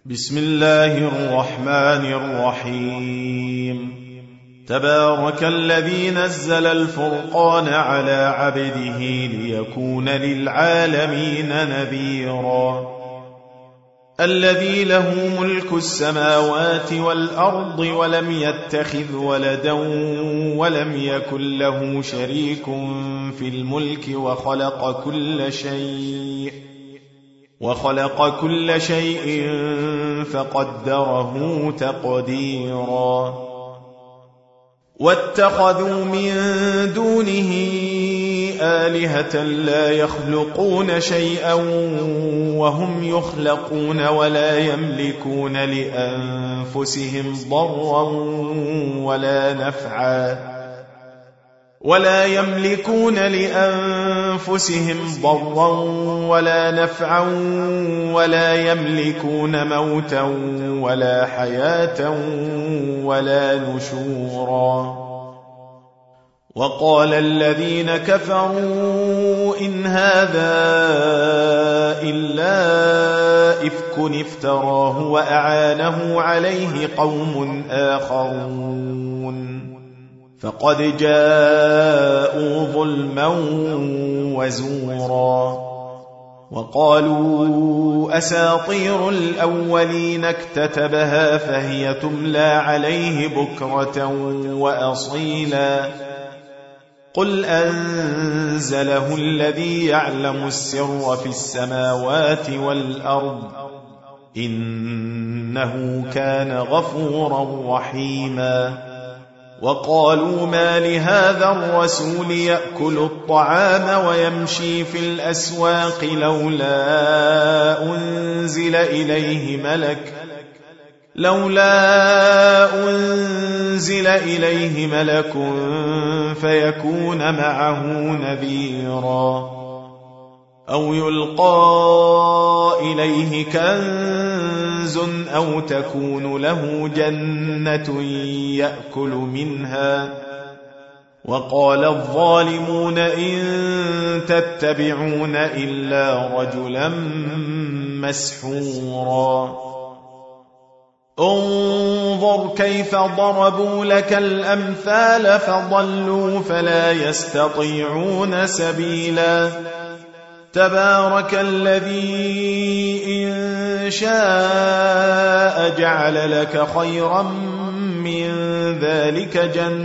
بسم الله الرحمن الرحيم. تبارك الذي نزل الفرقان على عبده ليكون للعالمين نذيرا. الذي له ملك السماوات والأرض ولم يتخذ ولدا ولم يكن له شريك في الملك وخلق كل شيء فقدره تقديرا. واتخذوا من دونه آلهة لا يخلقون شيئا وهم يخلقون ولا يملكون لأنفسهم ضرا ولا نفعا ولا يملكون موتا ولا حياة ولا نشورا. وقال الذين كفروا إن هذا إلا إفك افتراه وأعانه عليه قوم آخرون فقد جاءوا ظلما وزورا. وقالوا أساطير الأولين اكتتبها فهي تملى عليه بكرة وأصيلا. قل أنزله الذي يعلم السر في السماوات والأرض إنه كان غفورا رحيما. وقالوا ما لهذا الرسول يأكل الطعام ويمشي في الأسواق لولا أنزل إليه ملك فيكون معه نذيرا أو يلقى إليه كنز أو تكون له جنة يأكل منها. وقال الظالمون إن تتبعون إلا رجلا مسحورا. انظر كيف ضربوا لك الأمثال فضلوا فلا يستطيعون سبيلا. تبارك الذي إن شاء جعل لك خيرا من ذلك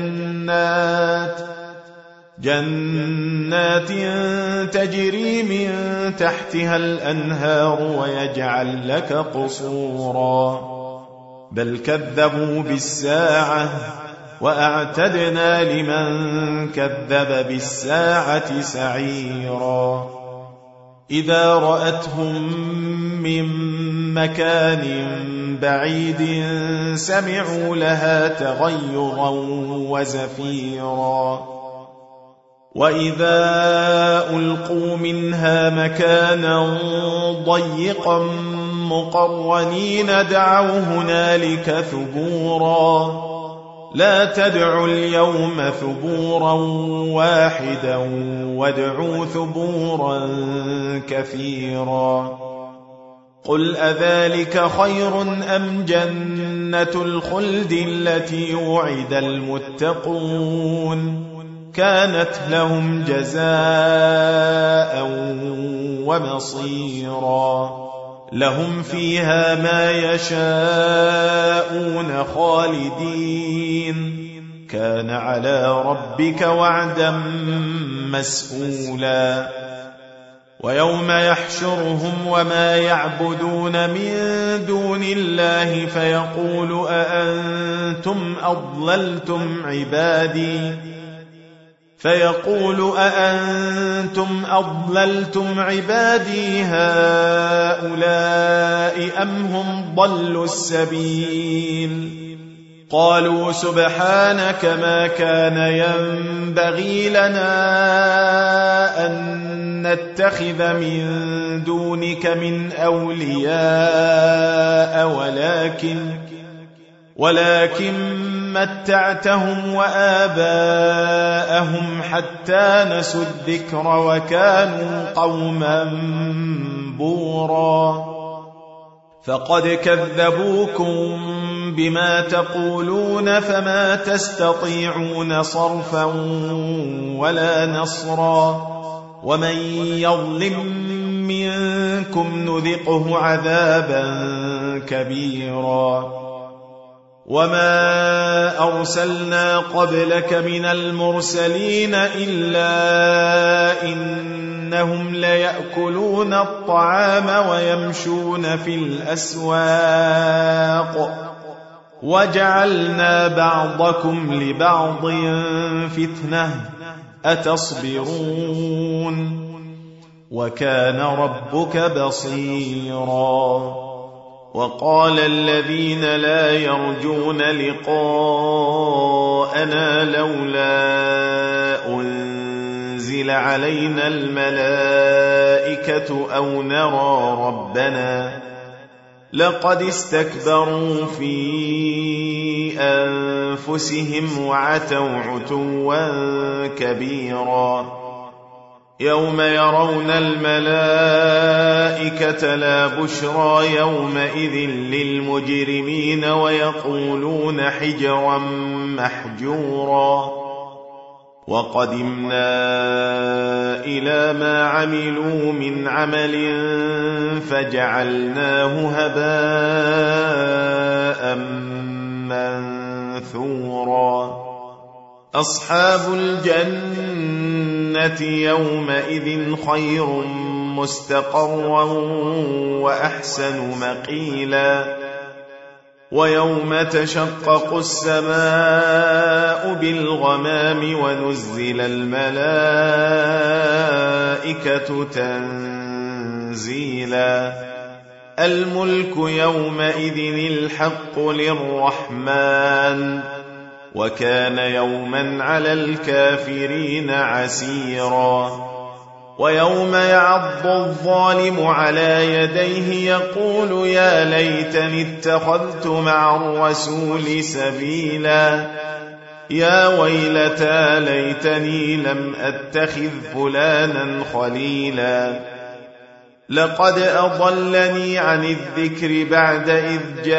جنات تجري من تحتها الأنهار ويجعل لك قصورا. بل كذبوا بالساعة وأعتدنا لمن كذب بالساعة سعيرا. إذا رأتهم من مكان بعيد سمعوا لها تغيظا وزفيرا. وإذا ألقوا منها مكانا ضيقا مقرنين دعوا هنالك ثبورا. لا تدعوا اليوم ثبورا واحدا وادعوا ثبورا كثيرا. قل أذلك خير أم جنة الخلد التي وعد المتقون كانت لهم جزاء ومصيرا. لهم فيها ما يشاءون خالدين كان على ربك وعدا مسئولا. ويوم يحشرهم وما يعبدون من دون الله فيقول أأنتم أضللتم عبادي هؤلاء أم هم ضلوا السبيل. قالوا سبحانك ما كان ينبغي لنا أن نتخذ من دونك من أولياء ولكن متعتهم وآباءهم حتى نسوا الذكر وكانوا قوما بورا. فقد كذبوكم بما تقولون فما تستطيعون صرفا ولا نصرا ومن يظلم منكم نذقه عذابا كبيرا وما أرسلنا قبلك من المرسلين إلا إنهم ليأكلون الطعام ويمشون في الأسواق وجعلنا بعضكم لبعض فتنة أتصبرون وكان ربك بصيرا وقال الذين لا يرجون لقاءنا لولا أنزل علينا الملائكة أو نرى ربنا لقد استكبروا في أنفسهم وعتوا عتوا كبيرا يوم يرون الملائكة لا بشرى يومئذ للمجرمين ويقولون حجرا محجورا وقدمنا إلى ما عملوا من عمل فجعلناه هباء منثورا أصحاب الجنة يومئذ خير مستقرا وأحسن مقيلا ويوم تشقق السماء بالغمام ونزل الملائكة تنزيلا الملك يومئذ الحق للرحمن وكان يوما على الكافرين عسيرا ويوم يعض الظالم على يديه يقول يا ليتني اتخذت مع الرسول سبيلا يا ويلتى ليتني لم أتخذ فلانا خليلا لقد أضلني عن الذكر بعد إذ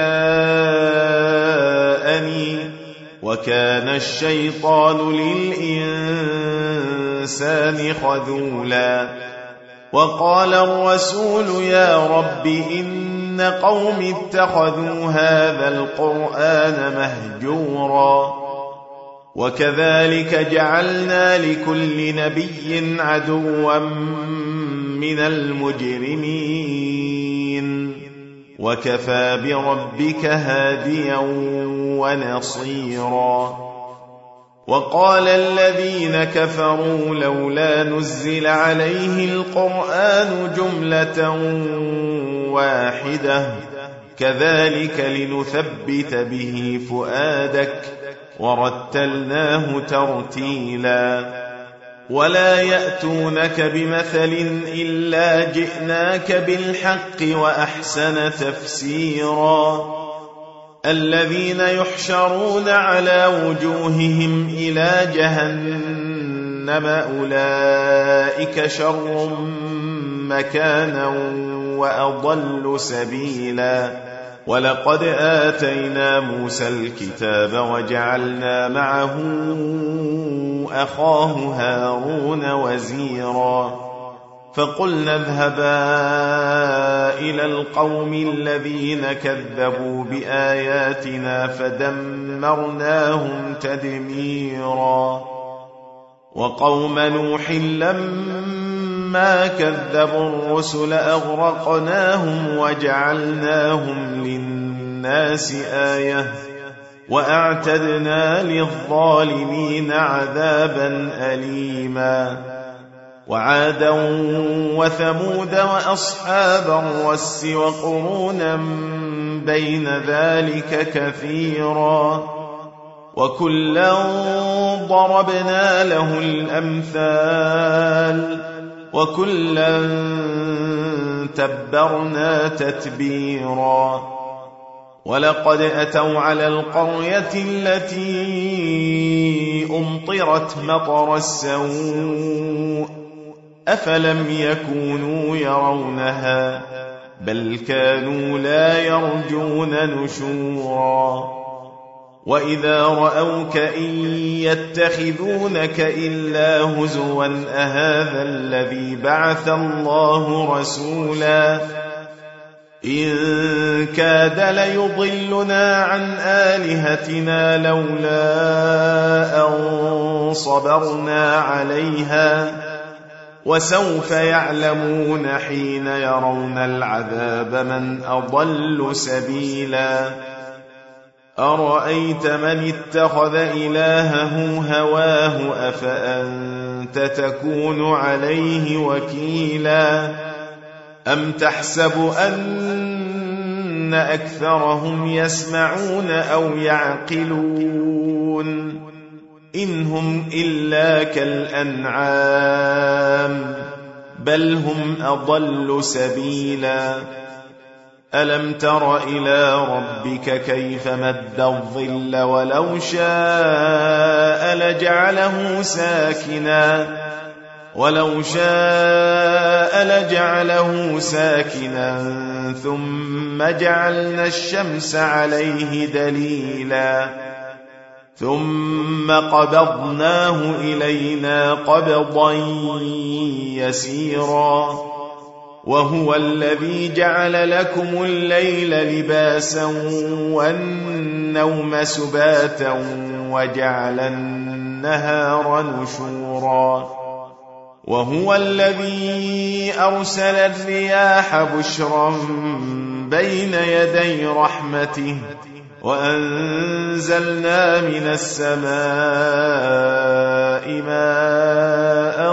جاءني وكان الشيطان للإنسان خذولا وقال الرسول يا رب إن قوم اتخذوا هذا القرآن مهجورا وكذلك جعلنا لكل نبي عدوا من المجرمين وكفى بربك هاديا ونصيرا وقال الذين كفروا لولا نزل عليه القرآن جملة واحدة كذلك لنثبت به فؤادك ورتلناه ترتيلا ولا يأتونك بمثل إلا جئناك بالحق وأحسن تفسيرا الذين يحشرون على وجوههم إلى جهنم أولئك شر مكانا وأضل سبيلا ولقد آتينا موسى الكتاب وجعلنا معه أخاه هارون وزيرا فقلنا اذهبا إلى القوم الذين كذبوا بآياتنا فدمرناهم تدميرا وقوم نوح لما كذبوا الرسل أغرقناهم وجعلناهم للناس آية وأعتدنا للظالمين عذابا أليما وعادا وثمود وأصحاب الرس وقرونا بين ذلك كثيرا وكلا ضربنا له الأمثال وكلا تبرنا تتبيرا ولقد أتوا على القرية التي أمطرت مطر السوء أفلم يكونوا يرونها بل كانوا لا يرجون نشورا وإذا رأوك إن يتخذونك إلا هزوا أهذا الذي بعث الله رسولا إن كاد ليضلنا عن آلهتنا لولا أن صبرنا عليها وسوف يعلمون حين يرون العذاب من أضل سبيلا أرأيت من اتخذ إلهه هواه أفأنت تكون عليه وكيلا أم تحسب أن أكثرهم يسمعون أو يعقلون إن هم إلا كالأنعام بل هم أضل سبيلا ألم تر إلى ربك كيف مد الظل ولو شاء لجعله ساكنا ثم جعلنا الشمس عليه دليلا ثم قبضناه إلينا قبضا يسيرا وهو الذي جعل لكم الليل لباسا والنوم سباتا وجعل النهار نشورا وهو الذي أرسل الرياح بشرا بين يدي رحمته وأنزلنا من السماء ماء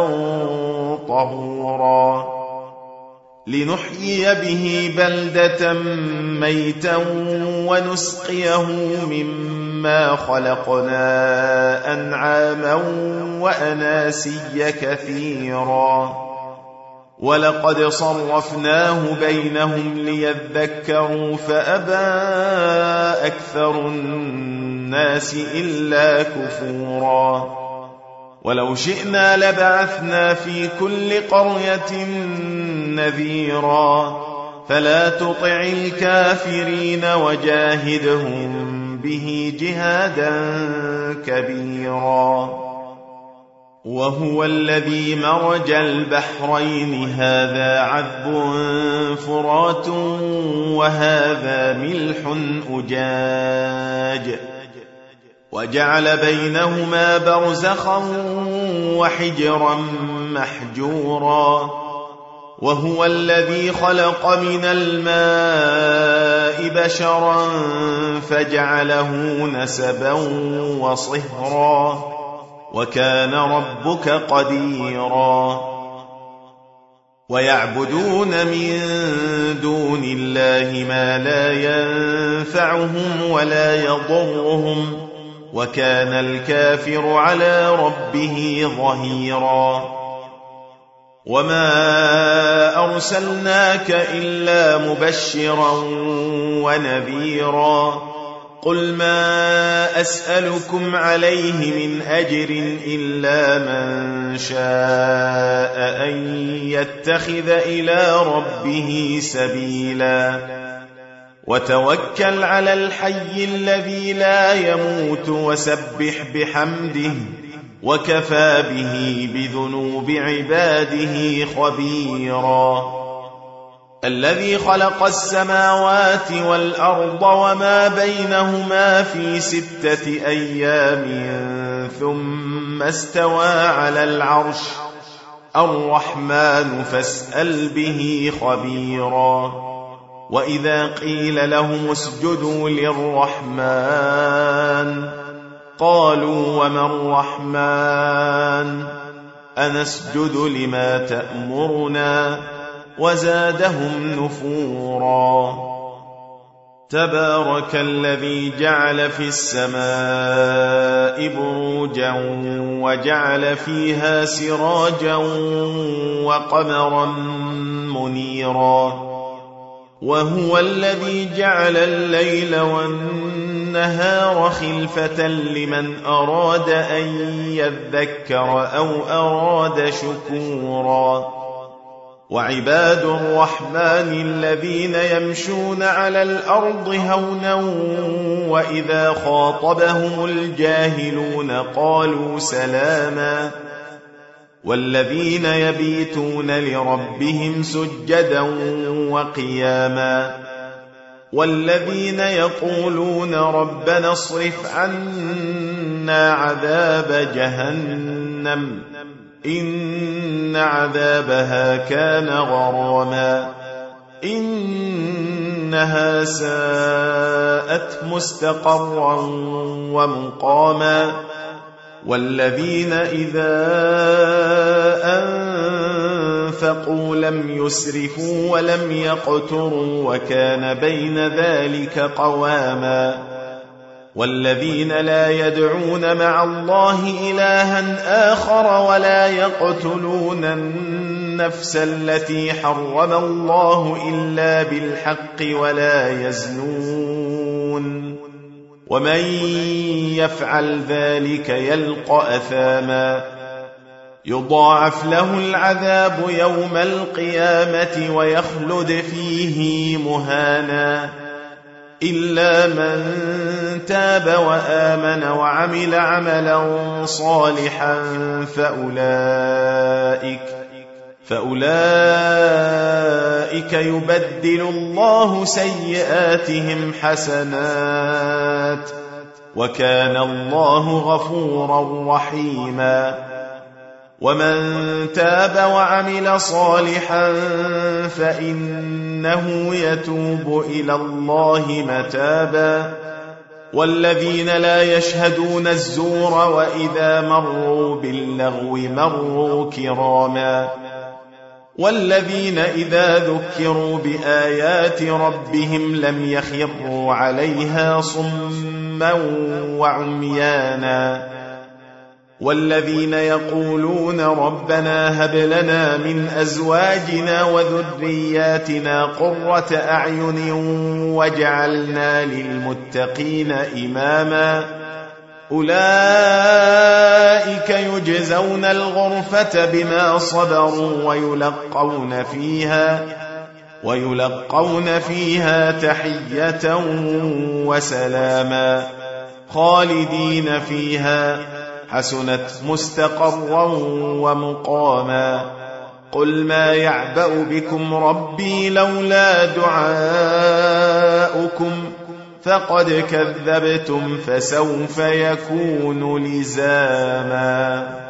طهورا لنحيي به بلدة ميتا ونسقيه مما خلقنا أنعاما وأناسيا كثيرا ولقد صرفناه بينهم ليذكروا فأبى أكثر الناس إلا كفورا ولو شئنا لبعثنا في كل قرية نذيرا فلا تطع الكافرين وجاهدهم به جهادا كبيرا وهو الذي مرج البحرين هذا عذب فرات وهذا ملح أجاج وجعل بينهما برزخا وحجرا محجورا وهو الذي خلق من الماء بشرا فجعله نسبا وصهرا وكان ربك قديرا ويعبدون من دون الله ما لا ينفعهم ولا يضرهم وكان الكافر على ربه ظهيرا وما أرسلناك إلا مبشرا ونذيرا قل ما أسألكم عليه من أجر إلا من شاء أن يتخذ إلى ربه سبيلا وتوكل على الحي الذي لا يموت وسبح بحمده وكفى به بذنوب عباده خبيرا الذي خلق السماوات والأرض وما بينهما في 6 أيام ثم استوى على العرش الرحمن فاسأل به خبيرا وإذا قيل لهم اسجدوا للرحمن قالوا وما الرحمن أنسجد لما تأمرنا وزادهم نفورا تبارك الذي جعل في السماء بروجا وجعل فيها سراجا وقمرا منيرا وهو الذي جعل الليل والنهار خلفة لمن أراد أن يذكر أو أراد شكورا وعباد الرحمن الذين يمشون على الأرض هونا وإذا خاطبهم الجاهلون قالوا سلاما والذين يبيتون لربهم سجدا وقياما والذين يقولون ربنا اصرف عنا عذاب جهنم إن عذابها كان غراما إنها ساءت مستقرا ومقاما والذين إذا أنفقوا لم يسرفوا ولم يقتروا وكان بين ذلك قواما والذين لا يدعون مع الله إلها آخر ولا يقتلون النفس التي حرم الله إلا بالحق ولا يزنون ومن يفعل ذلك يلقى أثاما يضاعف له العذاب يوم القيامة ويخلد فيه مهانا إلا من تاب وآمن وعمل عملا صالحا فأولئك يبدل الله سيئاتهم حسنات وكان الله غفورا رحيما ومن تاب وعمل صالحا فإنه يتوب إلى الله متابا والذين لا يشهدون الزور وإذا مروا باللغو مروا كراما والذين إذا ذكروا بآيات ربهم لم يخروا عليها صما وعميانا والذين يقولون ربنا هب لنا من أزواجنا وذرياتنا قرة أعين واجعلنا للمتقين إماما أولئك يجزون الغرفة بما صبروا ويلقون فيها تحية وسلاما خالدين فيها حسنت مستقرا ومقاما قل ما يعبأ بكم ربي لولا دعاؤكم فقد كذبتم فسوف يكون لزاما